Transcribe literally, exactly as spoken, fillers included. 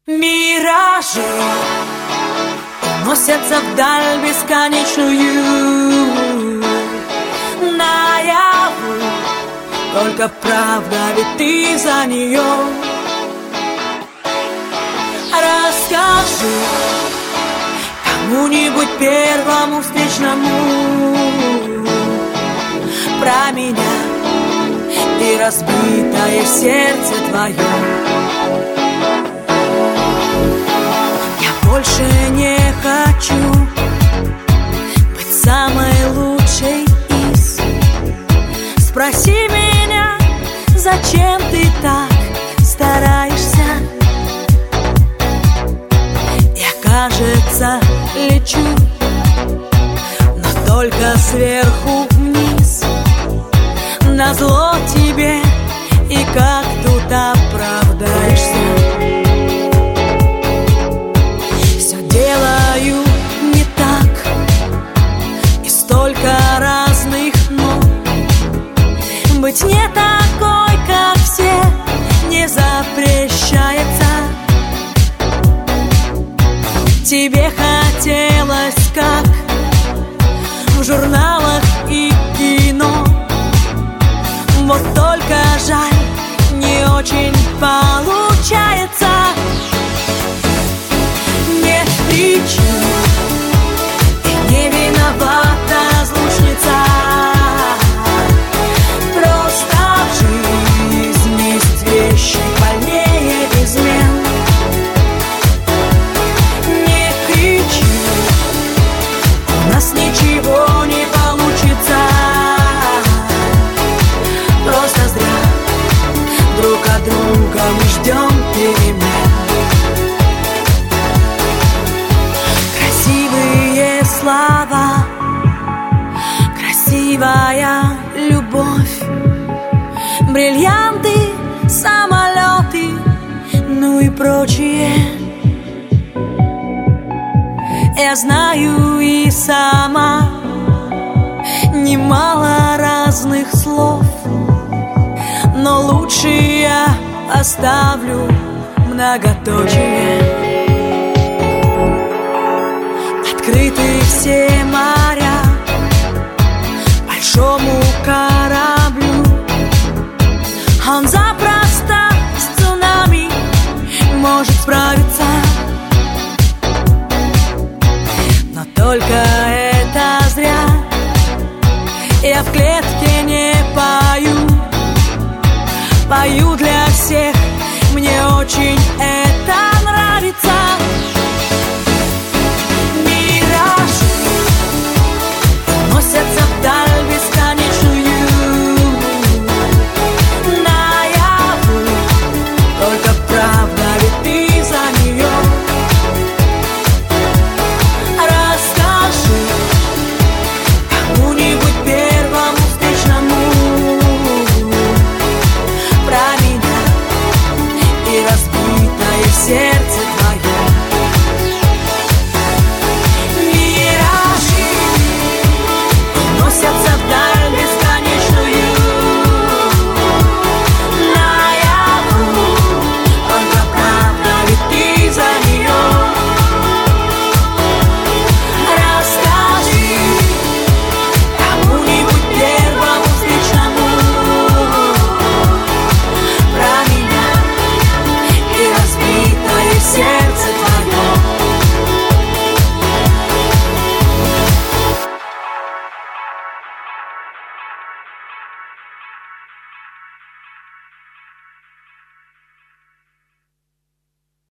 Миражи уносятся вдаль бесконечную, наяву только правда, ведь ты за нее. Расскажи кому-нибудь первому встречному про меня и разбитое сердце твое. Больше не хочу быть самой лучшей из. Спроси меня, зачем ты так стараешься? Я, кажется, лечу, но только сверху вниз. Назло тебе, и как тут оправдаешься? Делаю не так, и столько разных «но». Быть не такой, как все, не запрещается. Тебе хотелось, как в журналах и кино. Вот только жаль, не очень получается. Причин, ты не виновата, разлучница. Просто в жизни есть вещи больнее измен. Не кричи, у нас ничего не получится. Просто зря друг от друга мы ждем перемен. Слова, красивая любовь, бриллианты, самолеты, ну и прочее. Я знаю и сама немало разных слов, но лучше я оставлю многоточие. Открыты все моря большому